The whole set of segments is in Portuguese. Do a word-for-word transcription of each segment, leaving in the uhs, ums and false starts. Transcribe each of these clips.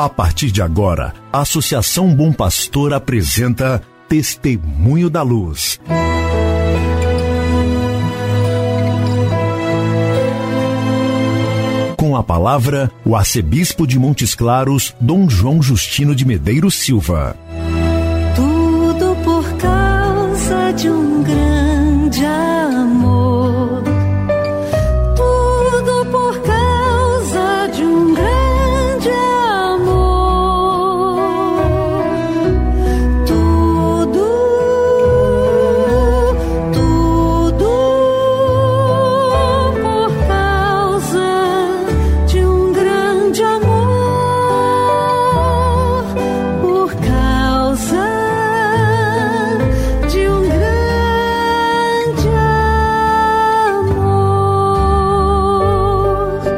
A partir de agora, a Associação Bom Pastor apresenta Testemunho da Luz. Com a palavra, o arcebispo de Montes Claros, Dom João Justino de Medeiros Silva. Tudo por causa de um grande amor. Tudo por causa de um grande amor. Tudo, tudo por causa de um grande amor. Por causa de um grande amor.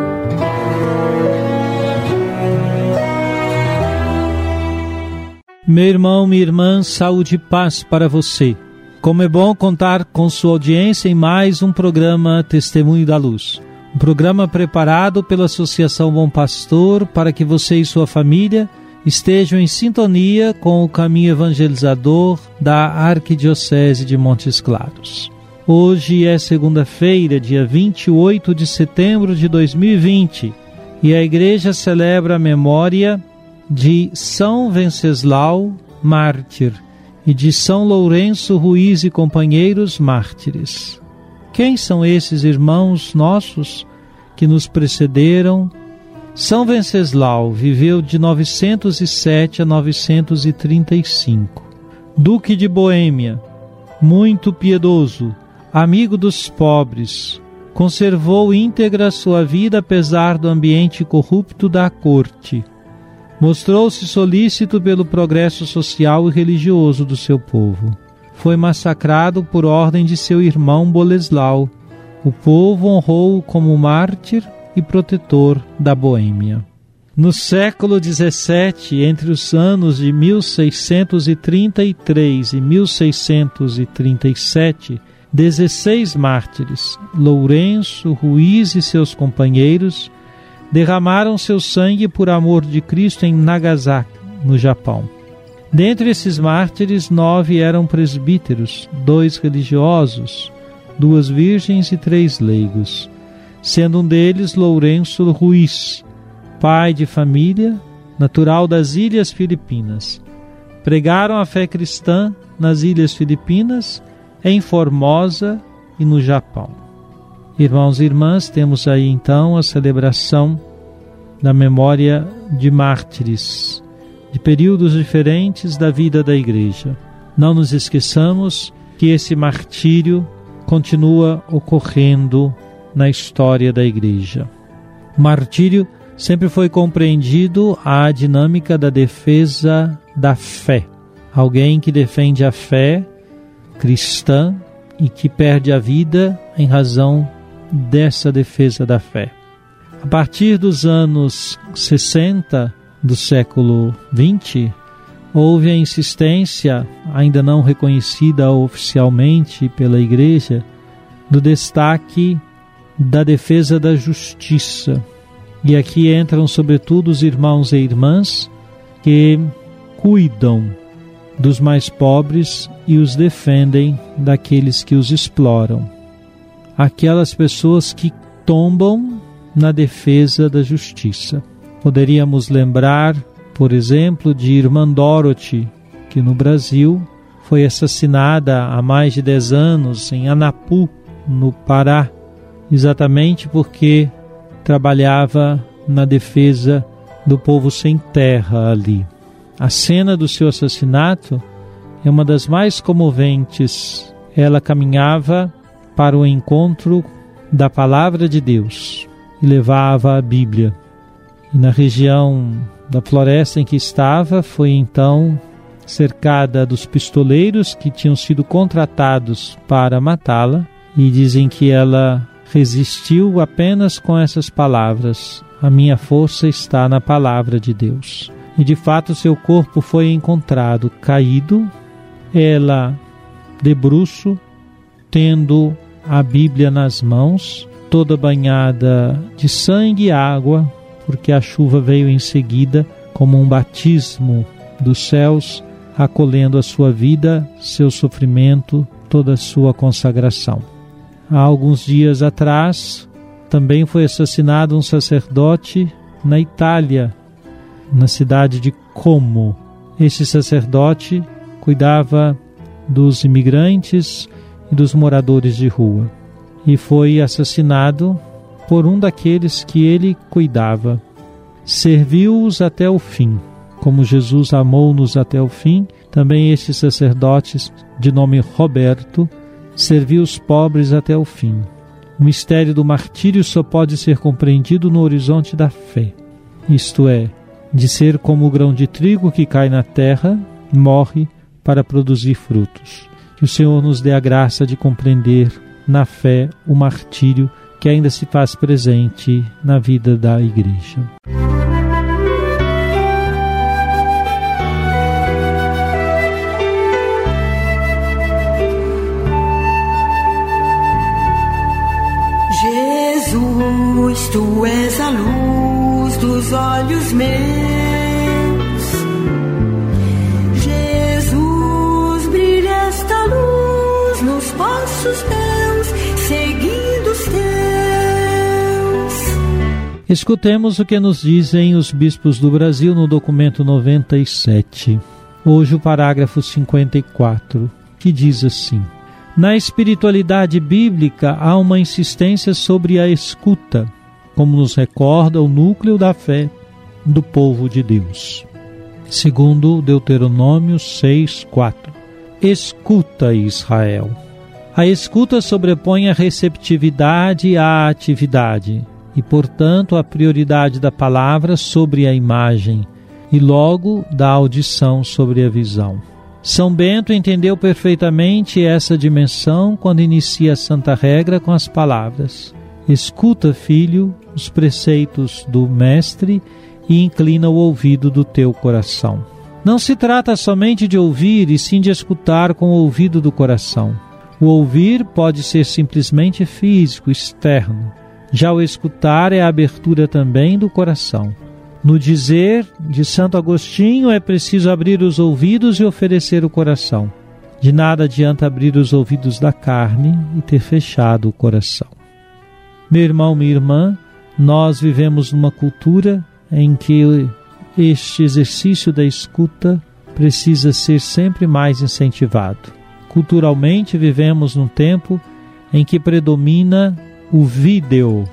Meu irmão, minha irmã, saúde e paz para você. Como é bom contar com sua audiência em mais um programa Testemunho da Luz. Um programa preparado pela Associação Bom Pastor para que você e sua família estejam em sintonia com o caminho evangelizador da Arquidiocese de Montes Claros. Hoje é segunda-feira, dia vinte e oito de setembro de dois mil e vinte, e a Igreja celebra a memória de São Venceslau, mártir, e de São Lourenço Ruiz e companheiros mártires. Quem são esses irmãos nossos que nos precederam? São Venceslau viveu de novecentos e sete a novecentos e trinta e cinco. Duque de Boêmia, muito piedoso, amigo dos pobres, conservou íntegra sua vida apesar do ambiente corrupto da corte. Mostrou-se solícito pelo progresso social e religioso do seu povo. Foi massacrado por ordem de seu irmão Boleslau. O povo honrou-o como mártir e protetor da Boêmia. No século dezessete, entre os anos de mil seiscentos e trinta e três e mil seiscentos e trinta e sete, dezesseis mártires, Lourenço, Ruiz e seus companheiros, derramaram seu sangue por amor de Cristo em Nagasaki, no Japão. Dentre esses mártires, nove eram presbíteros, dois religiosos, duas virgens e três leigos, sendo um deles Lourenço Ruiz, pai de família, natural das Ilhas Filipinas. Pregaram a fé cristã nas Ilhas Filipinas, em Formosa e no Japão. Irmãos e irmãs, temos aí então a celebração da memória de mártires, de períodos diferentes da vida da Igreja. Não nos esqueçamos que esse martírio continua ocorrendo na história da Igreja. O martírio sempre foi compreendido a dinâmica da defesa da fé. Alguém que defende a fé cristã e que perde a vida em razão dessa defesa da fé. A partir dos anos sessenta do século vinte, houve a insistência, ainda não reconhecida oficialmente pela Igreja, do destaque da defesa da justiça. E aqui entram sobretudo os irmãos e irmãs que cuidam dos mais pobres e os defendem daqueles que os exploram. Aquelas pessoas que tombam na defesa da justiça. Poderíamos lembrar, por exemplo, de Irmã Dorothy, que no Brasil foi assassinada há mais de dez anos em Anapu, no Pará, exatamente porque trabalhava na defesa do povo sem terra ali. A cena do seu assassinato é uma das mais comoventes. Ela caminhava para o encontro da Palavra de Deus e levava a Bíblia. E na região da floresta em que estava, foi então cercada dos pistoleiros que tinham sido contratados para matá-la, e dizem que ela resistiu apenas com essas palavras: a minha força está na Palavra de Deus. E de fato seu corpo foi encontrado caído, ela de bruço, tendo a Bíblia nas mãos, toda banhada de sangue e água, porque a chuva veio em seguida como um batismo dos céus, acolhendo a sua vida, seu sofrimento, toda a sua consagração. Há alguns dias atrás, também foi assassinado um sacerdote na Itália, na cidade de Como. Esse sacerdote cuidava dos imigrantes e dos moradores de rua, e foi assassinado por um daqueles que ele cuidava. Serviu-os até o fim. Como Jesus amou-nos até o fim, também este sacerdote, de nome Roberto, serviu os pobres até o fim. O mistério do martírio só pode ser compreendido no horizonte da fé, isto é, de ser como o grão de trigo que cai na terra, morre para produzir frutos. Que o Senhor nos dê a graça de compreender na fé o martírio que ainda se faz presente na vida da Igreja. Jesus, Tu és a luz dos olhos meus. Jesus, brilha esta luz nos passos teus, seguindo os teus. Escutemos o que nos dizem os bispos do Brasil no documento noventa e sete. Hoje o parágrafo cinquenta e quatro, que diz assim: na espiritualidade bíblica há uma insistência sobre a escuta, como nos recorda o núcleo da fé do povo de Deus. Segundo Deuteronômio seis, quatro. Escuta, Israel. A escuta sobrepõe a receptividade à atividade e, portanto, a prioridade da palavra sobre a imagem e logo da audição sobre a visão. São Bento entendeu perfeitamente essa dimensão quando inicia a Santa Regra com as palavras: escuta, filho, os preceitos do Mestre e inclina o ouvido do teu coração. Não se trata somente de ouvir, e sim de escutar com o ouvido do coração. O ouvir pode ser simplesmente físico, externo. Já o escutar é a abertura também do coração. No dizer de Santo Agostinho, é preciso abrir os ouvidos e oferecer o coração. De nada adianta abrir os ouvidos da carne e ter fechado o coração. Meu irmão, minha irmã, nós vivemos numa cultura em que este exercício da escuta precisa ser sempre mais incentivado. Culturalmente vivemos num tempo em que predomina o vídeo.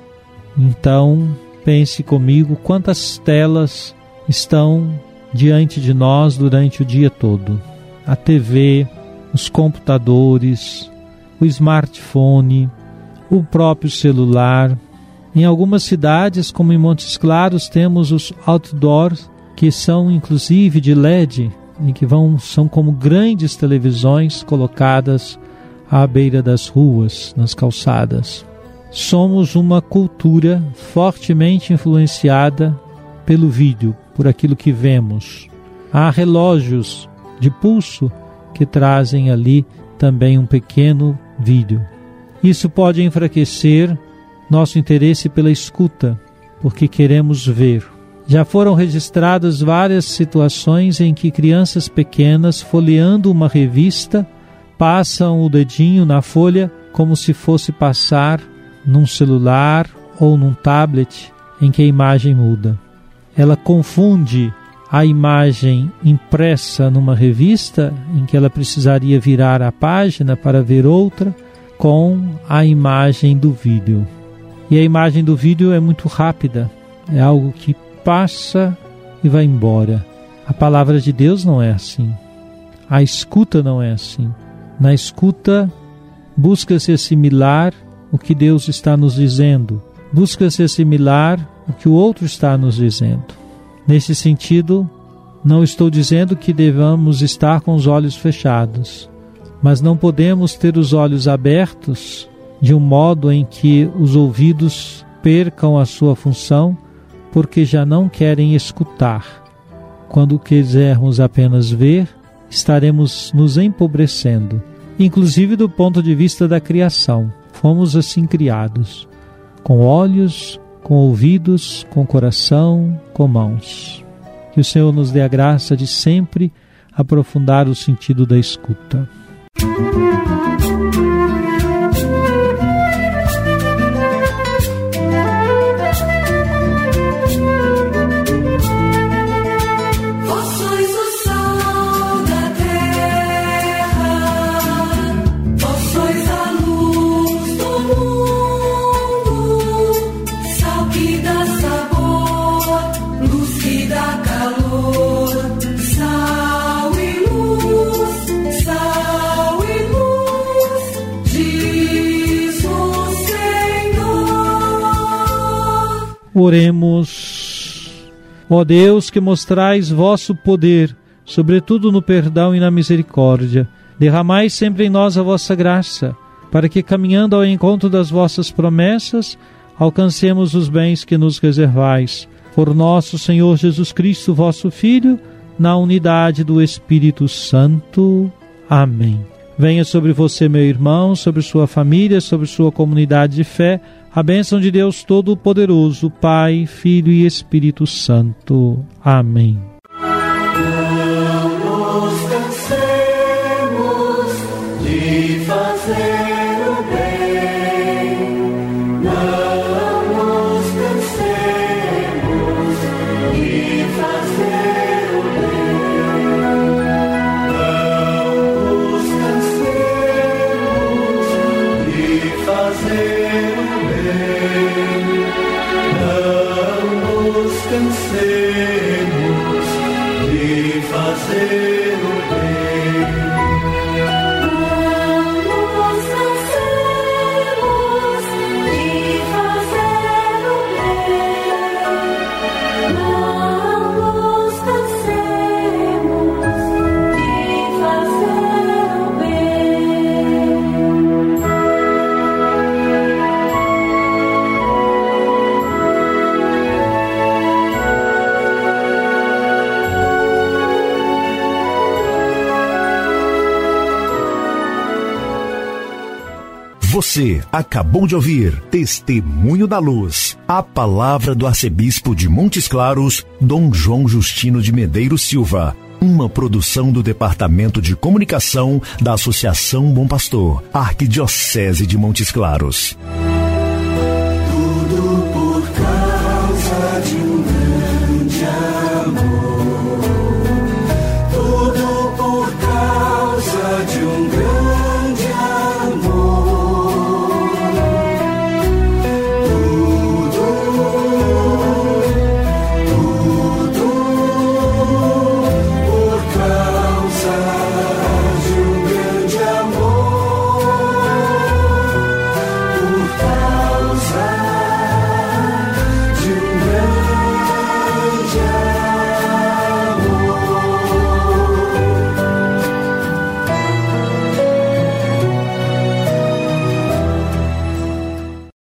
Então, pense comigo quantas telas estão diante de nós durante o dia todo. A T V, os computadores, o smartphone, o próprio celular. Em algumas cidades, como em Montes Claros, temos os outdoors, que são inclusive de L E D, em que vão, são como grandes televisões colocadas à beira das ruas, nas calçadas. Somos uma cultura fortemente influenciada pelo vídeo, por aquilo que vemos. Há relógios de pulso que trazem ali também um pequeno vídeo. Isso pode enfraquecer nosso interesse pela escuta, porque queremos ver. Já foram registradas várias situações em que crianças pequenas, folheando uma revista, passam o dedinho na folha como se fosse passar num celular ou num tablet, em que a imagem muda. Ela confunde a imagem impressa numa revista, em que ela precisaria virar a página para ver outra, com a imagem do vídeo. E a imagem do vídeo é muito rápida, é algo que passa e vai embora. A palavra de Deus não é assim. A escuta não é assim. Na escuta, busca-se assimilar o que Deus está nos dizendo. Busca-se assimilar o que o outro está nos dizendo. Nesse sentido, não estou dizendo que devamos estar com os olhos fechados, mas não podemos ter os olhos abertos de um modo em que os ouvidos percam a sua função, porque já não querem escutar. Quando quisermos apenas ver, estaremos nos empobrecendo, inclusive do ponto de vista da criação. Fomos assim criados, com olhos, com ouvidos, com coração, com mãos. Que o Senhor nos dê a graça de sempre aprofundar o sentido da escuta. Oremos. Ó Deus, que mostrais vosso poder, sobretudo no perdão e na misericórdia, derramai sempre em nós a vossa graça, para que, caminhando ao encontro das vossas promessas, alcancemos os bens que nos reservais. Por nosso Senhor Jesus Cristo, vosso Filho, na unidade do Espírito Santo. Amém. Venha sobre você, meu irmão, sobre sua família, sobre sua comunidade de fé, a bênção de Deus Todo-Poderoso, Pai, Filho e Espírito Santo. Amém. Não nos cansemos de fazer o bem, não nos cansemos de fazer o bem, não nos cansemos de fazer o bem, não nos cansemos de fazer o bem, não nos cansemos de fazer o bem, não nos cansemos de fazer o bem. Você acabou de ouvir Testemunho da Luz, a palavra do arcebispo de Montes Claros, Dom João Justino de Medeiros Silva, uma produção do Departamento de Comunicação da Associação Bom Pastor, Arquidiocese de Montes Claros.